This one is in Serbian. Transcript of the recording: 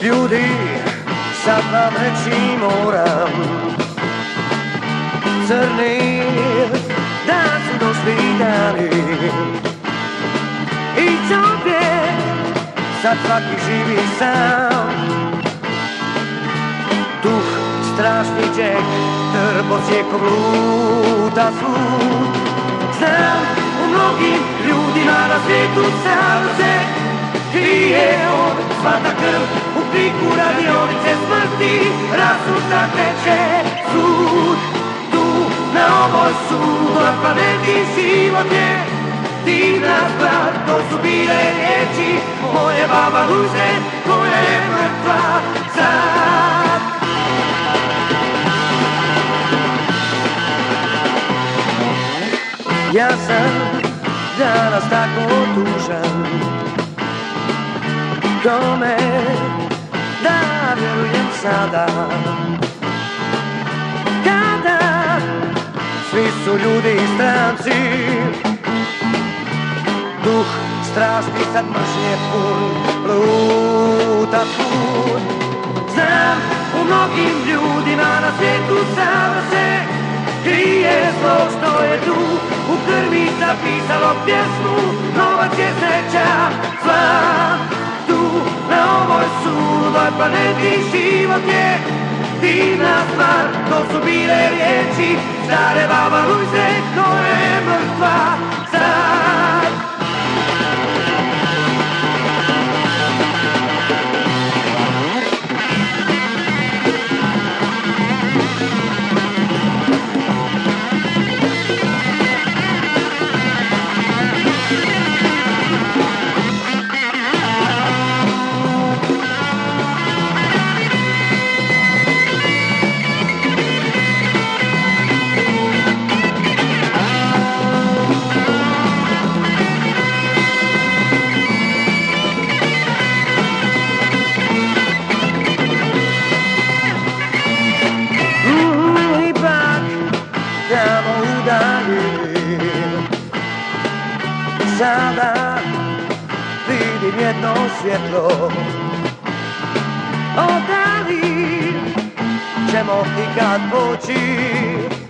Ljudi, sad vam reći moram, crni dan su došli dani i čovjek sad svaki živi sam. Duh strašni džek, trbosjekom luta svud. Znam, u mnogim ljudima na svijetu sam se krije on, svata krv u kriku radionice smrti, rasuta teče sud. Tu na ovoj sudoj planeti život je divna stvar, to su bile riječi moje baba Luze koja je mrtva sad. Ja sam danas tako tužan, kome da vjerujem sada, kada svi su ljudi stranci. Duh strašni sad mržnje pun, luta svud. Znam, u mnogim ljudima na svijetu sada se krije zlo što je tu, u krvi zapisalo pjesmu, novac je sreća sva. Tu na ovoj sudoj planeti život je divna stvar, to su bile riječi stare baba Luze koja je mrtva sad. Sada vidim jedno svjetlo, o da li ćemo ikad poći